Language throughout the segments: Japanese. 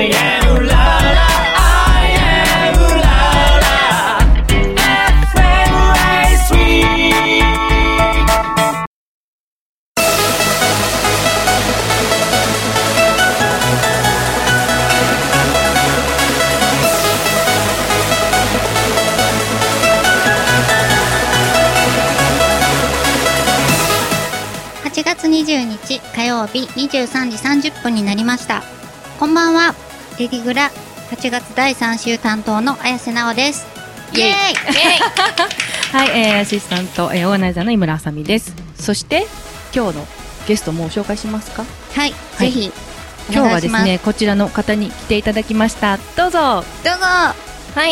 I am la la I am la la FM3 8月20日火曜日23時30分になりました。こんばんは。レディグラ8月第3週担当の綾瀬直です。イエーイはい、アシスタント、オーガナイザーの井村あさみです。そして今日のゲストも紹介しますか？ はい、ぜひ今日はですね、こちらの方に来ていただきました。どうぞ。 どうぞ。 はい、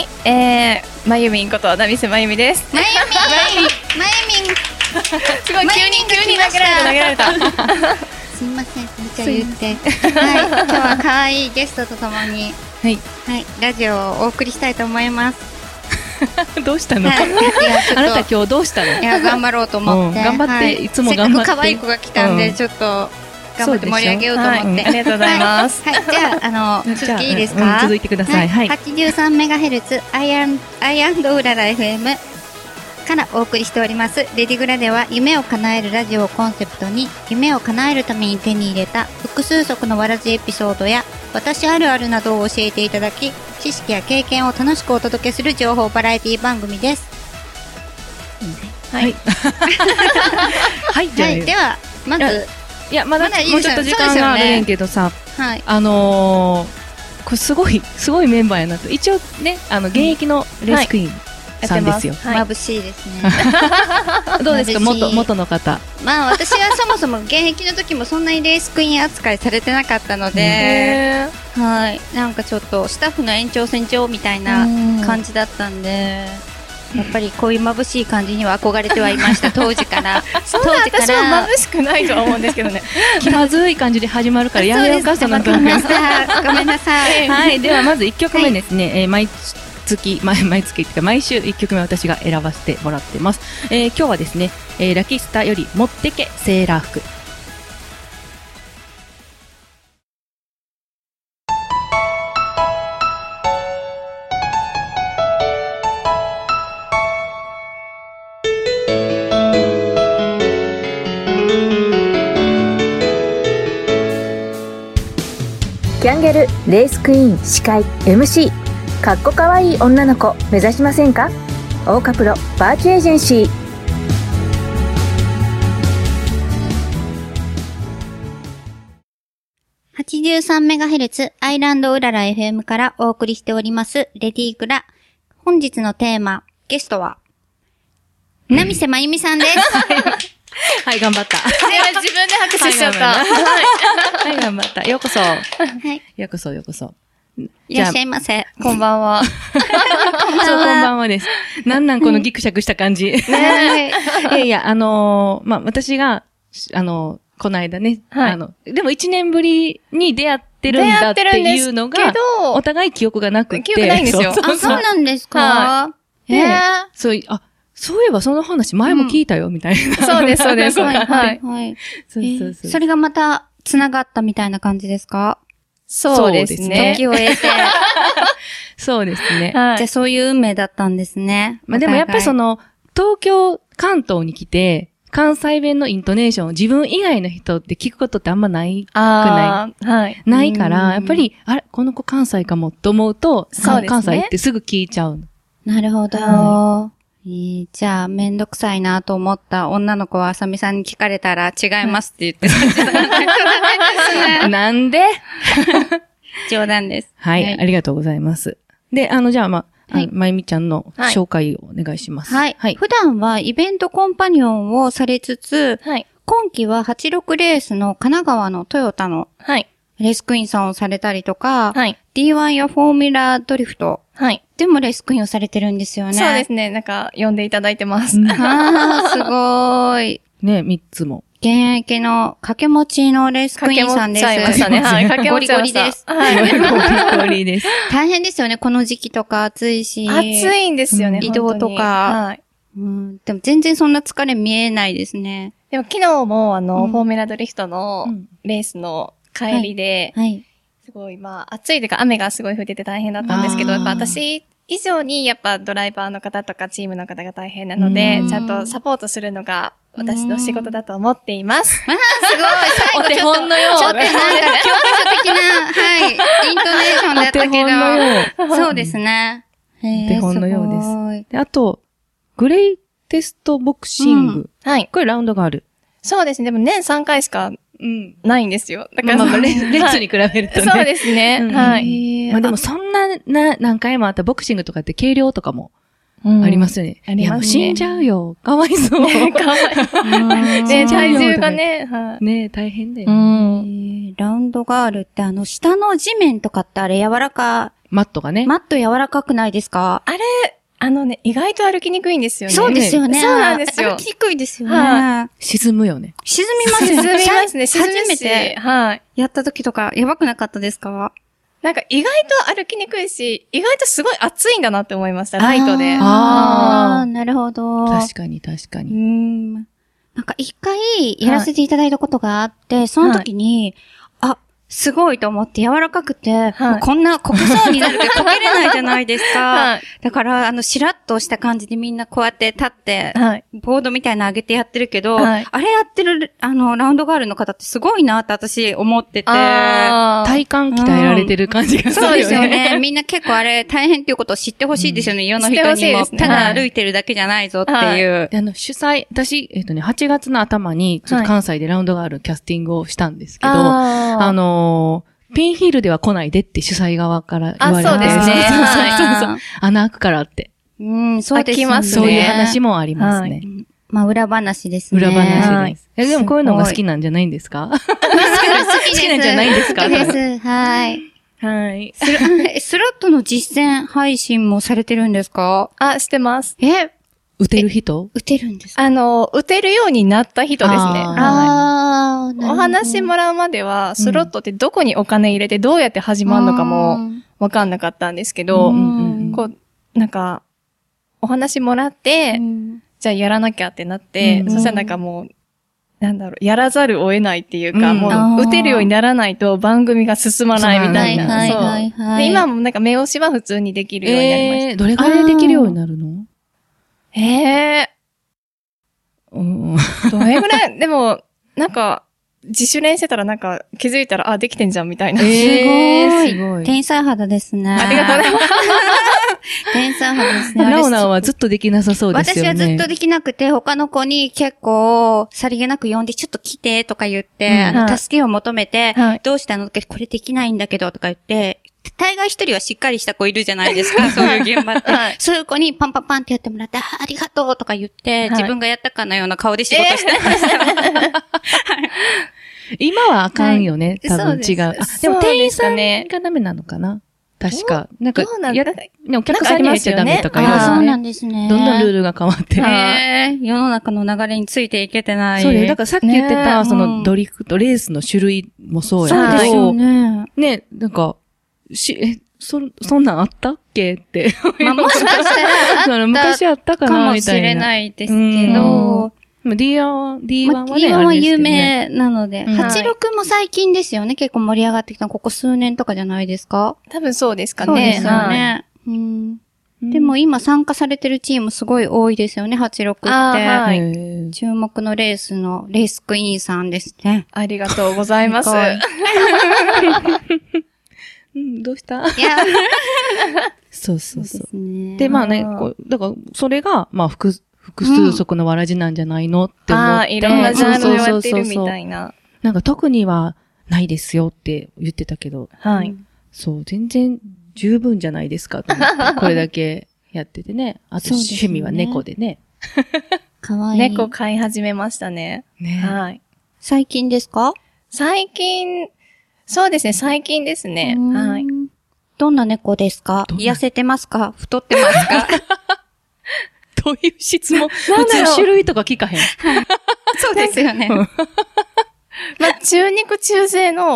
まゆみんこと成瀬まゆみです。 まゆみんすごい急に投げられた。 すみません、めっちゃ言って。はい、今日は可愛いゲストとともに、 はい、 はい、ラジオをお送りしたいと思います。 どうしたの？ はい、 あなた今日どうしたの？ いや、頑張ろうと思って。 頑張って、はい、いつも頑張って。 せっかく可愛い子が来たんで、ちょっと頑張って盛り上げようと思って。 ありがとうございます。 はい、じゃあ、続きいいですか？ 続いてください。はい。 83MHz アイアンドウララ FMからお送りしておりますレディグラでは、夢を叶えるラジオをコンセプトに、夢を叶えるために手に入れた複数足のわらじエピソードや私あるあるなどを教えていただき、知識や経験を楽しくお届けする情報バラエティ番組です。 はいはい、 はい、ではまず、 いや、まだもうちょっと時間があるねんけどさ、 はい、 これすごいメンバーやなと。一応ね、現役のレースクイーンさんですよ。 眩しいですね。 どうですか、元の方。 まあ私はそもそも現役の時もそんなにレースクイーン扱いされてなかったので、はい、なんかちょっとスタッフの延長線上みたいな感じだったんで、やっぱりこういう眩しい感じには憧れてはいました、当時から。 そんな私も眩しくないとは思うんですけどね。 気まずい感じで始まるからやめようか、その番組。 ごめんなさい。 はい、ではまず1曲目ですね。毎週1曲目私が選ばせてもらってます。今日はですね、ラキスタより持ってけセーラー服。 キャンゲルレースクイーン司会 MC かっこかわいい女の子目指しませんか？オーカプロバーチエージェンシー。 83MHz アイランドウララ FM からお送りしておりますレディーグラ。本日のテーマ、ゲストは成瀬まゆみさんです。 はい、頑張った。 自分で拍手しちゃった。 はい、頑張った。ようこそ。 はい。 ようこそ。 いらっしゃいませ。 こんばんは。 こんばんはです。なんこのギクシャクした感じ。いや、私が、この間ね、でも1年ぶりに出会ってるんだっていうのが、お互い記憶がなくて。 記憶ないんですよ。 あ、そうなんですか？ そういえばその話前も聞いたよ、みたいな。 そうです。はい。 それがまた繋がったみたいな感じですか？ そうですね。 時を経て。 そうですね。 じゃあそういう運命だったんですね。 まあでもやっぱり東京、関東に来て、関西弁のイントネーションを自分以外の人って聞くことってあんまないくない？はい。ないから、やっぱり、あれ、この子関西かもと思うと、関西ってすぐ聞いちゃう。 なるほど。じゃあ、めんどくさいなと思った女の子はあさみさんに聞かれたら違いますって言って、 なんで冗談です。 はい、ありがとうございます。で、じゃあまゆみちゃんの紹介をお願いします。 はい。普段はイベントコンパニオンをされつつ、今期は86レースの神奈川のトヨタのレースクイーンさんをされたりとか、D1 やフォーミュラドリフト、でもレースクイーンをされてるんですよね。 そうですね。なんか、呼んでいただいてます。 すごーい。 ね、3つも。 現役の掛け持ちのレースクイーンさんです。 掛け持ちちゃいましたね。はい、掛け持ちゴリゴリです。 はい。ゴリゴリです。 大変ですよね、この時期とか暑いし。 暑いんですよね、 移動とか。はい。でも全然そんな疲れ見えないですね。 でも昨日もフォーミュラドリフトのレースの帰りで、 ごい、暑いというか雨がすごい降ってて大変だったんですけど、やっぱ私以上にやっぱドライバーの方とかチームの方が大変なので、ちゃんとサポートするのが私の仕事だと思っています。 すごい、最後お手本のよう。 ちょっとなんか教科書的な、はい、イントネーションだったけお手本のよど、そうですね。 お手本のようですごいで、あと、グレイテストボクシング。 はい。 これラウンドがある。 そうですね。でも年3回しかないんですよ。だから、 レッツに比べるとね。 そうですね。はい。 まあでもそんな、何回もあったボクシングとかって軽量とかもありますよね。 ありますねいや、もう死んじゃうよ。かわいそう。 かわいい。ね、体重がね、 ね大変だよ。 ラウンドガールって下の地面とかってあれ柔らか、 マットがね。 マット柔らかくないですか？ あれ、意外と歩きにくいんですよね。 そうですよね。 そうなんですよ。 歩きにくいですよね。 沈むよね。 沈みますね。 沈みますね。 初めてはい。 やった時とかやばくなかったですか？ なんか意外と歩きにくいし、意外とすごい暑いんだなって思いました、ライトで。 ああ、なるほど。 確かに確かに。 なんか一回やらせていただいたことがあって、その時に、すごいと思って柔らかくて、もうこんなこけそうになるけどこけれないじゃないですか。だからしらっとした感じでみんなこうやって立って、ボードみたいなの上げてやってるけど、あれやってるラウンドガールの方ってすごいなって私思ってて、 体幹鍛えられてる感じがするよね。 そうですよね。みんな結構あれ大変っていうことを知ってほしいですよね。世の人にも。ただ歩いてるだけじゃないぞっていう。 主催、私、8月の頭に、ちょっと関西でラウンドガールキャスティングをしたんですけど、ピンヒールでは来ないでって主催側から言われて。 そうですね。 そう。穴開くからって。 そうですね。 そういう話もありますね。 まあ、裏話ですね。 裏話です。でもこういうのが好きなんじゃないんですか？好きなんじゃないんですか？ 好きです。はい。 はい。 スロットの実践配信もされてるんですか？ してます。 打てる人？ 打てるんですか？ 打てるようになった人ですね。お話もらうまでは、スロットってどこにお金入れてどうやって始まるのかもわかんなかったんですけど、こう、なんか、お話もらって、じゃあやらなきゃってなって、そしたらなんかもう、やらざるを得ないっていうか、もう、打てるようにならないと番組が進まないみたいな。そう。で、今もなんか目押しは普通にできるようになりました。 どれくらいできるようになるの？ どれぐらいでも、なんか、自主練してたらなんか気づいたら、できてんじゃんみたいな。 すごい。天才肌ですね。 ありがとうございます。 天才肌ですね。 ラオナはずっとできなさそうですよね。 私はずっとできなくて、他の子に結構、さりげなく呼んで、ちょっと来てとか言って、助けを求めて、どうしたの？これできないんだけどとか言って、大概一人はしっかりした子いるじゃないですか、そういう現場って。そういう子にパンパンパンってやってもらって、ありがとうとか言って、自分がやったかのような顔で仕事してました。 今はあかんよね、多分違う。でも店員さんがダメなのかな？確か。なんか、お客さんに入っちゃダメとかいろいろね。 そうなんですね。 どんどんルールが変わって。 世の中の流れについていけてない。 そうだよ。だからさっき言ってた、そのドリフト、レースの種類もそうやけど。そうですよね。ね、なんか、そんなんあったっけって。 もしかしたら昔あったかなみたいな。かもしれないですけど。 D1 はね。 D1 は有名なので。86も最近ですよね。結構盛り上がってきた。ここ数年とかじゃないですか？ 多分そうですかね。 そうですよね。でも今参加されてるチームすごい多いですよね、86って。注目のレースクイーンさんですね。 ありがとうございます。 どうした？ いや。 そう。で、まあね、だから、それが、まあ、複数足のわらじなんじゃないのって思って。 いろんなジャンルをやってるみたいな。 なんか特にはないですよって言ってたけど。そう、全然十分じゃないですかと思って。これだけやっててね。あと趣味は猫でね。 かわいい。 猫飼い始めましたね。はい。 最近ですか？ そうですね、最近ですね。はい。 どんな猫ですか？痩せてますか？太ってますか？ どういう質問？普通種類とか聞かへん。 そうですよね。 中肉中背の、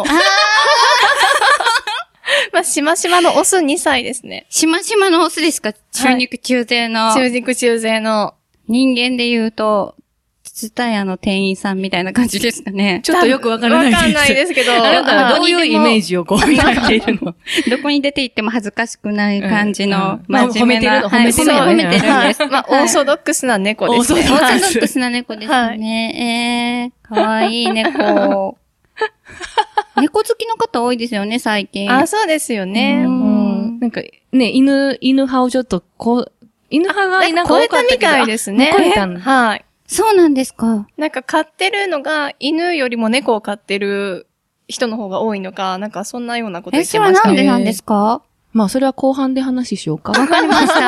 しましまのオス2歳ですね。 しましまのオスですか？中肉中背の。 中肉中背の。 人間で言うと、 ツタヤの店員さんみたいな感じですかね。 ちょっとよくわからないです。 わかんないですけど。 あなたはどういうイメージをこう描いているの？ どこに出て行っても恥ずかしくない感じのまあ真面目な。 褒めてるのはい、褒めてるんです。 まあ、オーソドックスな猫ですね。 オーソドックスな猫ですね。かわいい猫。猫好きの方多いですよね、最近。 あ、そうですよね。 なんか、ね、犬派をちょっと、犬派がなんか超えたみたいですね。 超えたの。 はい。 そうなんですか。 なんか飼ってるのが犬よりも猫を飼ってる人の方が多いのか、なんかそんなようなこと言ってました。 それはなんでなんですか？ まあ、それは後半で話しようか。 わかりました。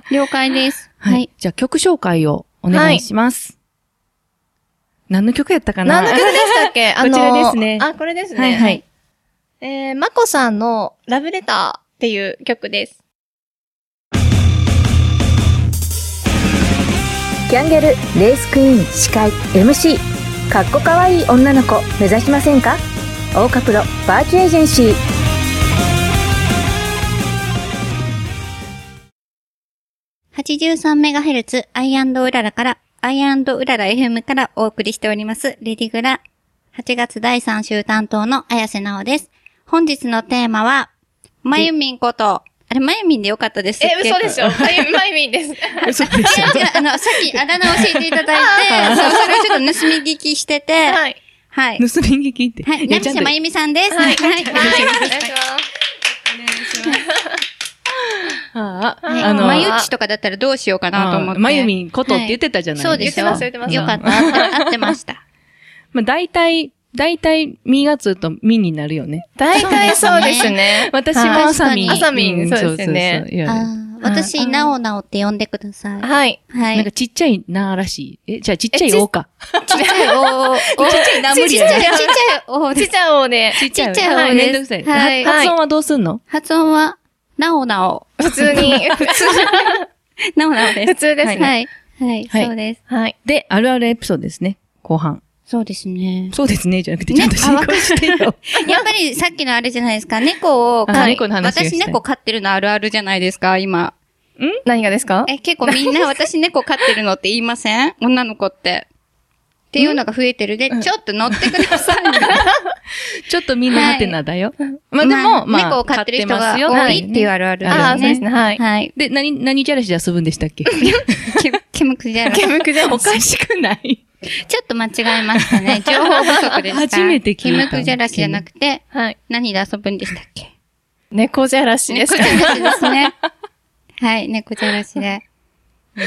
了解です。 はい。じゃあ曲紹介をお願いします。何の曲やったかな？ 何の曲でしたっけ？ こちらですね。 あ、これですね。 はいはい。 まこさんのラブレターっていう曲です。 キャンゲルレースクイーン司会 MC かっこかわいい女の子目指しませんか？オーカプロバーチエージェンシー。 83MHz アイ&ウララから、アイ&ウララ FM からお送りしております、レディグラ。8月第3週担当の綾瀬直です。本日のテーマは、まゆみんこと、あれ、まゆみんでよかったですっけ？ 嘘でしょ？まゆみんです。 嘘でしょ？ 違う、さっきあだ名教えていただいて、そう、それをちょっと盗み聞きしてて、 はい。 はい。 盗み聞きって。 はい。成瀬まゆみさんです。 はい。 はい。 お願いします。 まゆっちとかだったらどうしようかなと思って。 まゆみんことって言ってたじゃないですか。 そうですよ。 言ってました。 よかった。合ってました。 まあ、大体、みがつとみになるよね。 大体そうですね。 私もあさみん。 あさみん、そうですね。 私、なおなおって呼んでください。 はい。 はい。 なんかちっちゃいならしい。じゃあちっちゃいおか。 ちっちゃいお。ちっちゃいな無理やね。ちっちゃいお。 ちっちゃいおで。 ちっちゃいおめんどくさい。発音はどうすんの？ 発音は、なおなお。 普通に。 なおなおです。 普通ですね。 はい。そうです。 はい。 で、あるあるエピソードですね。後半。 そうですね。 そうですね、じゃなくて、ちゃんと進行してよ。 やっぱりさっきのあれじゃないですか。猫を、私猫飼ってるのあるあるじゃないですか、今。 何がですか？ 結構みんな私猫飼ってるのって言いません？女の子って。っていうのが増えてるで、ちょっと乗ってください。 ちょっとみんなハテナだよ。まあでも、 猫を飼ってる人が多いっていうあるあるですね。 ああ、そうですね。はい。 はい。 で、何じゃらしで遊ぶんでしたっけ？ ケムクじゃらし。 おかしくない？ ちょっと間違えましたね。情報不足でした。 初めて聞いた。 ケムクじゃらしじゃなくて、 はい。 何で遊ぶんでしたっけ？ 猫じゃらしです。 猫じゃらしですね。はい、猫じゃらしで。すご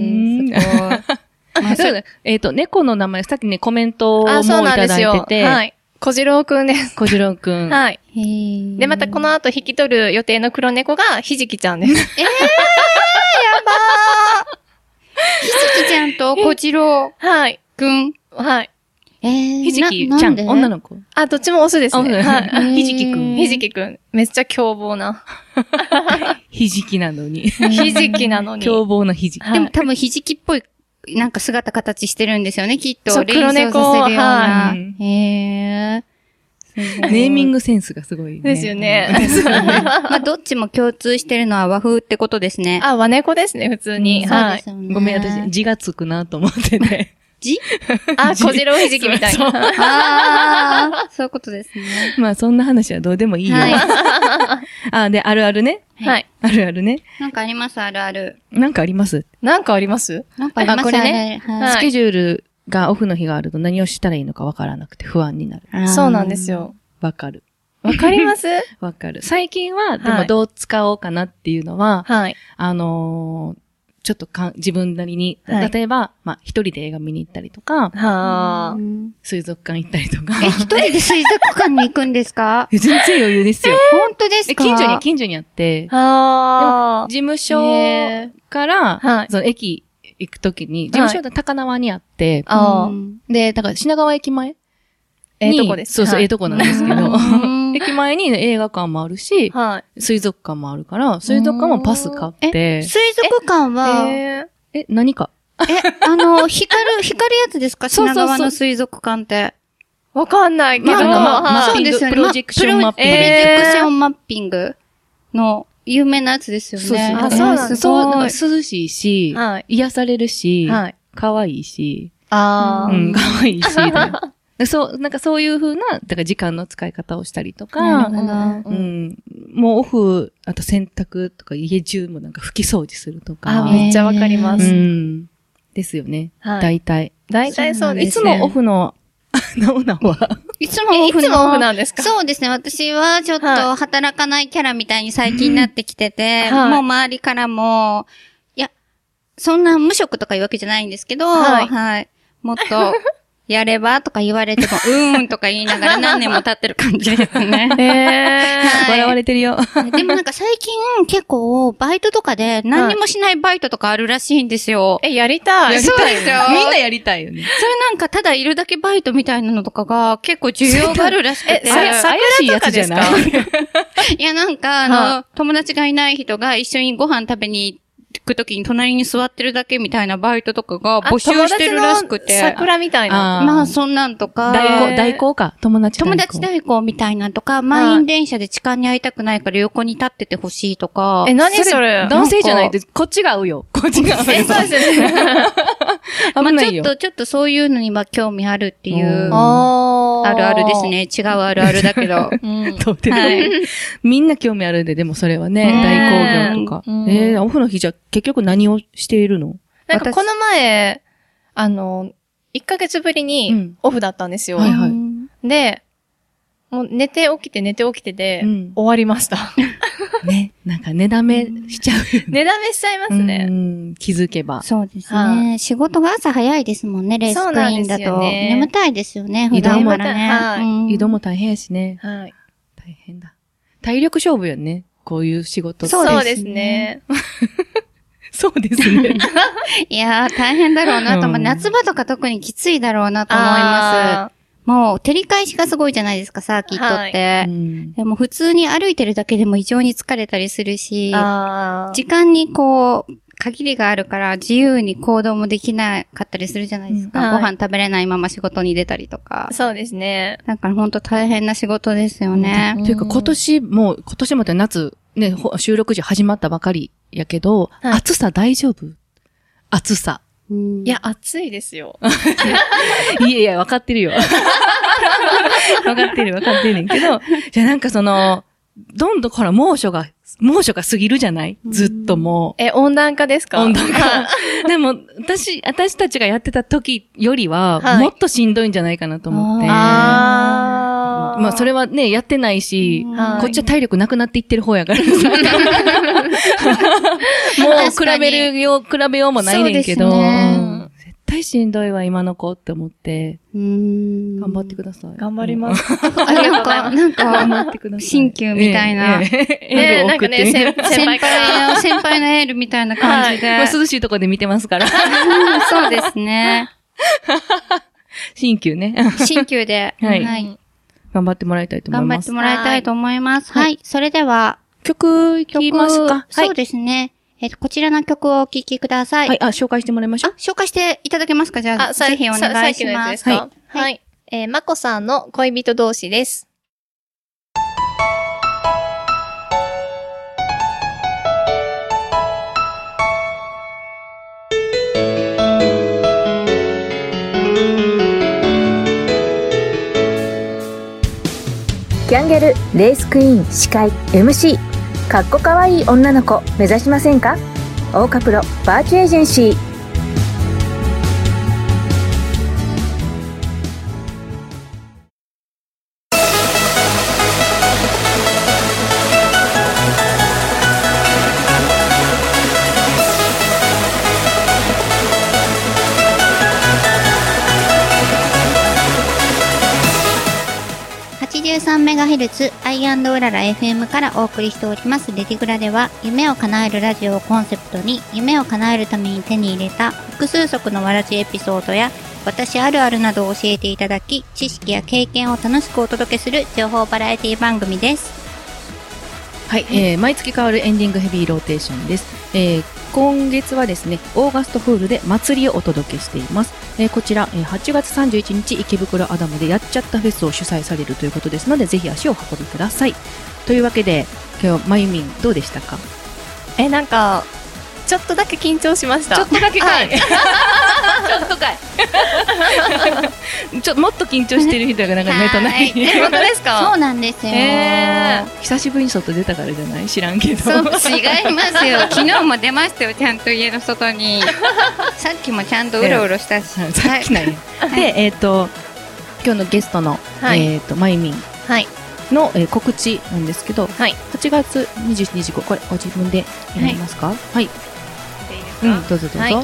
い。 そうだ。猫の名前、さっきね、コメントもいただいてて。 はい。小次郎くんです。 小次郎くん。 はい。で、またこの後引き取る予定の黒猫がひじきちゃんです。 やばー。ひじきちゃんと小次郎くん。 はい。 ひじきちゃん、女の子。 あ、どっちもオスですね。 はい。ひじきくん。 ひじきくん。めっちゃ凶暴な。 ひじきなのに。 ひじきなのに。 凶暴なひじき。 でも多分ひじきっぽい、なんか姿形してるんですよね、きっと。 そう、黒猫。 はい。 ネーミングセンスがすごいね。 ですよね。 まあ、どっちも共通してるのは和風ってことですね。 あ、和猫ですね、普通に。 そうですよね。 ごめん、私、字がつくなと思ってね。 字？ あ、小次郎ひじきみたいな。 ああ、そういうことですね。 まあ、そんな話はどうでもいいよ。あ、で、あるあるね。 はい。 あるあるね。 なんかあります、あるある。 なんかありますなんかありますなんかあります、 これね。 はい。 スケジュールがオフの日があると何をしたらいいのかわからなくて不安になる。 そうなんですよ。 わかる。 わかりますわかる。最近は、でもどう使おうかなっていうのは、 はい。 ちょっと自分なりに、例えば、まあ、一人で映画見に行ったりとか、水族館行ったりとか。 一人で水族館に行くんですか？ 全然余裕ですよ。 本当ですか？ 近所にあって、 事務所から、その駅行くときに、事務所が高輪にあって、で、だから品川駅前とこです。 そうそう、とこなんですけど、駅前に映画館もあるし、水族館もあるから、水族館もパス買って。 水族館は、 何か光るやつですか？品川の水族館って。 わかんないけど、 そうですよね。 プロジェクションマッピング。 プロジェクションマッピングの有名なやつですよね。 そうなんです。 そう、涼しいし、癒されるし、 可愛いし、 ああ。 うん、可愛いし、そう、なんかそういう風な、だから時間の使い方をしたりとか、うん、もうオフ、あと洗濯とか家中もなんか拭き掃除するとか。 めっちゃわかります。 うん。ですよね。はい。大体。 大体そうですね。 いつもオフの、ナオナはいつもオフなんですか？ そうですね。私はちょっと働かないキャラみたいに最近なってきてて、もう周りからも、いや、そんな無職とかいうわけじゃないんですけど、はい。もっと、やればとか言われても、とか言いながら何年も経ってる感じですね。 笑われてるよ。 でもなんか最近結構バイトとかで何にもしないバイトとかあるらしいんですよ。 やりたい。 そうですよ。 みんなやりたいよね。 それなんかただいるだけバイトみたいなのとかが結構需要があるらしくて。 怪しいやつじゃない？ いやなんか友達がいない人が一緒にご飯食べに行くときに隣に座ってるだけみたいなバイトとかが募集してるらしくて。 桜みたいな。 まあそんなんとか。 代行か。友達代行みたいなとか、満員電車で痴漢に会いたくないから横に立っててほしいとか。 何それ？ 男性じゃないと、こっちが合うよ。こっちが合うよ。 そうですよね。まあちょっとそういうのには興味あるっていう。あるあるですね。違うあるあるだけど。 みんな興味あるで、でもそれはね、代行業とか。オフの日じゃ結局何をしているの？ なんかこの前、1ヶ月ぶりにオフだったんですよ。で、もう寝て起きてで、終わりました。 ね、なんか寝だめしちゃう。 寝だめしちゃいますね。 気づけば。 そうですね。仕事が朝早いですもんね、レースクイーンだと。眠たいですよね、普段からね。 移動も大変やしね。はい。大変だ。体力勝負よね、こういう仕事って。 そうですね。 そうですね。 いやー、大変だろうなと思う。夏場とか特にきついだろうなと思います。もう、照り返しがすごいじゃないですか、サーキットって。でも普通に歩いてるだけでも異常に疲れたりするし、時間にこう、限りがあるから自由に行動もできなかったりするじゃないですか。ご飯食べれないまま仕事に出たりとか。 そうですね。 だから本当大変な仕事ですよね。 というか今年もって夏、ね、収録時始まったばかりやけど、暑さ大丈夫？暑さ。 いや、暑いですよ。 いや、わかってるよ。わかってるねんけど、じゃあなんかどんどんほら、猛暑が過ぎるじゃない？ずっともう。温暖化ですか？ 温暖化。でも、私たちがやってた時よりは、もっとしんどいんじゃないかなと思って。まあ、それはね、やってないし、こっちは体力なくなっていってる方やから。もう、比べようもないねんけど。絶対しんどいわ、今の子って思って。頑張ってください。 頑張ります。 なんか、頑張ってください。新旧みたいな。 なんかね、 先輩のエールみたいな感じで。 涼しいとこで見てますから。 そうですね。 新旧ね。 新旧で。はい。 頑張ってもらいたいと思います。 頑張ってもらいたいと思います。はい。それでは、 曲いきますか？ そうですね。こちらの曲をお聴きください。 はい。紹介してもらいましょう。 紹介していただけますか？じゃあ、ぜひお願いします。 はい。まこさんの恋人同士です。 キャンゲルレースクイーン司会 MC かっこかわいい女の子目指しませんか？オーカプロバーチエージェンシー。 83MHz アイ&ウララ FM からお送りしておりますレディグラでは、夢を叶えるラジオをコンセプトに、夢を叶えるために手に入れた複数足のわらじエピソードや私あるあるなどを教えていただき、知識や経験を楽しくお届けする情報バラエティ番組です。 はい、毎月変わるエンディングヘビーローテーションです。今月はですね、オーガストフールで祭りをお届けしています。こちら、8月31日池袋アダムでやっちゃったフェスを主催されるということですので、ぜひ足を運びください。というわけで、今日まゆみんどうでしたか？ なんかちょっとだけ緊張しました。 ちょっとだけかい。 はいちょっとかい。もっと緊張してる人がなんかね、隣に。 本当ですか？ そうなんですよ。 久しぶりに外出たからじゃない？知らんけど。 そう、違いますよ。昨日も出ましたよ、ちゃんと家の外に。さっきもちゃんとうろうろしたし。 さっきなんや。で、今日のゲストの、まゆみんの告知なんですけど、8月27日、これご自分でやりますか？はい。うん、どうぞどうぞ。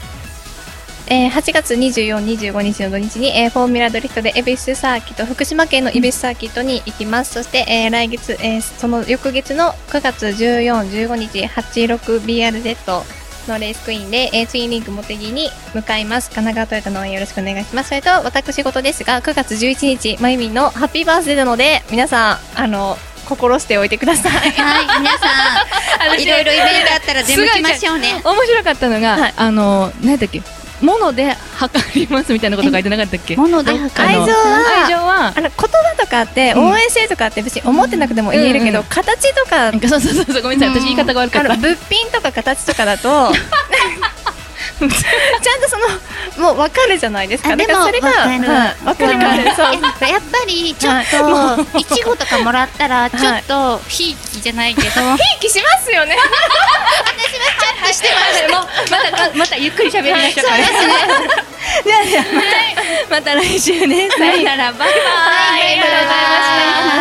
8月24、25日の土日に、フォーミュラドリフトで恵比寿サーキット、福島県の恵比寿サーキットに行きます。そして、来月、その翌月の9月14、15日、86BRZ のレースクイーンで、ツインリンクモテギに向かいます。神奈川トヨタの応援よろしくお願いします。それと、私事ですが、9月11日、まゆみんのハッピーバースデーなので、皆さん、心しておいてください。 はい、皆さん、いろいろイベントあったら出向きましょうね。 面白かったのが、何だっけ、物で測りますみたいなこと書いてなかったっけ？ 物で測る。愛情は言葉とかって応援してるとかって別に思ってなくても言えるけど、形とか、 そうごめんなさい、私言い方が悪かった。 物品とか形とかだとちゃんともう分かるじゃないですか。 でもそれが分かる。 やっぱりちょっといちごとかもらったらちょっとひいきじゃないけど、ひいきしますよね。 私はちょっとしてました。 またゆっくり喋りましょうかね。 また来週ね。 さよなら、バイバイ。 ありがとうございました。